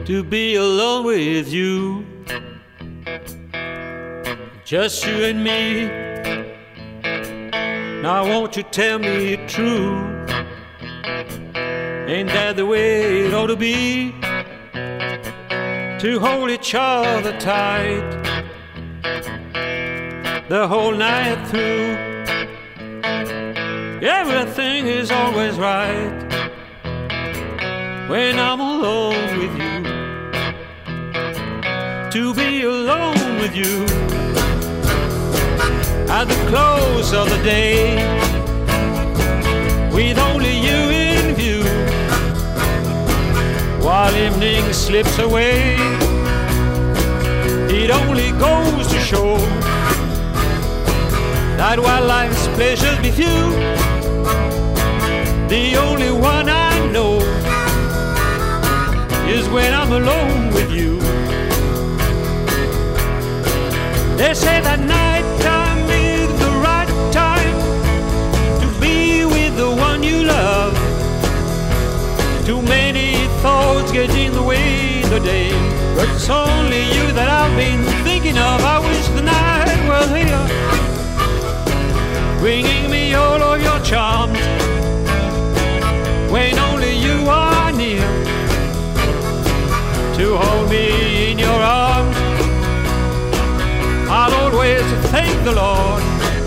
to be alone with you, just you and me. Now won't you tell me true? Ain't that the way it ought to be? To hold each other tight the whole night through. Everything is always right when I'm alone with you. To be alone with you at the close of the day, with only you in view, while evening slips away. It only goes to show that while life's pleasures be few, the only one I know is when I'm alone with you. They say that night time is the right time to be with the one you love. Too many thoughts get in the way of the day, but it's only you that I've been thinking of. I wish the night was here, bringing me all of your charms, when only you are near to hold me in your arms. I'll always thank the Lord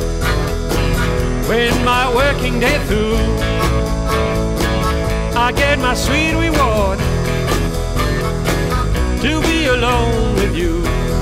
when my working day through, I get my sweet reward to be alone with you.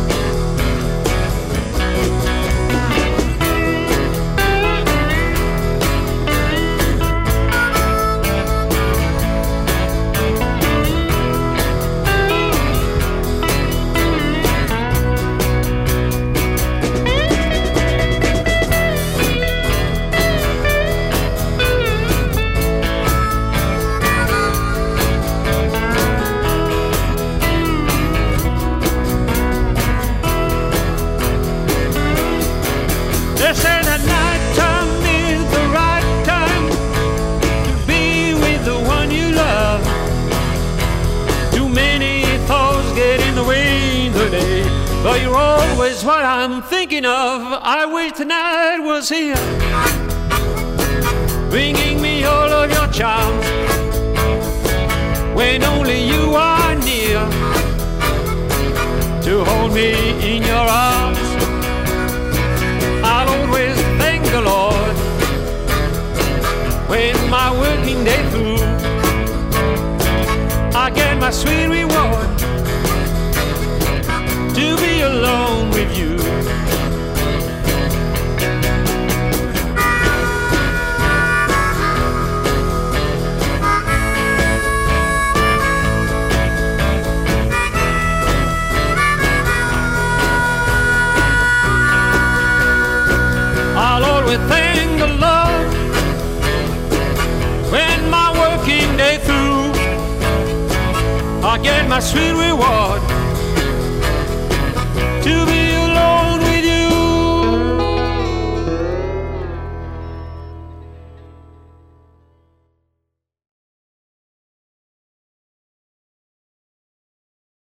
They say that night time is the right time to be with the one you love. Too many thoughts get in the way of the day, but you're always what I'm thinking of. I wish tonight was here, bringing me all of your charms, when only you are near to hold me in your arms. I'll always thank the Lord when my working day through, I get my sweet reward to be alone with you. I'll always thank the Lord when my working day through, I get my sweet reward to be